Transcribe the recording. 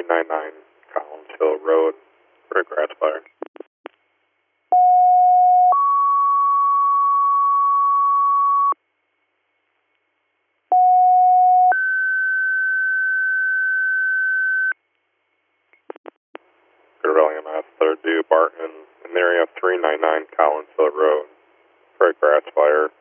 399 Collins Hill Road for a grass fire. Rebellion Mass 3rd due Barton in the area of 399 Collins Hill Road for a grass fire.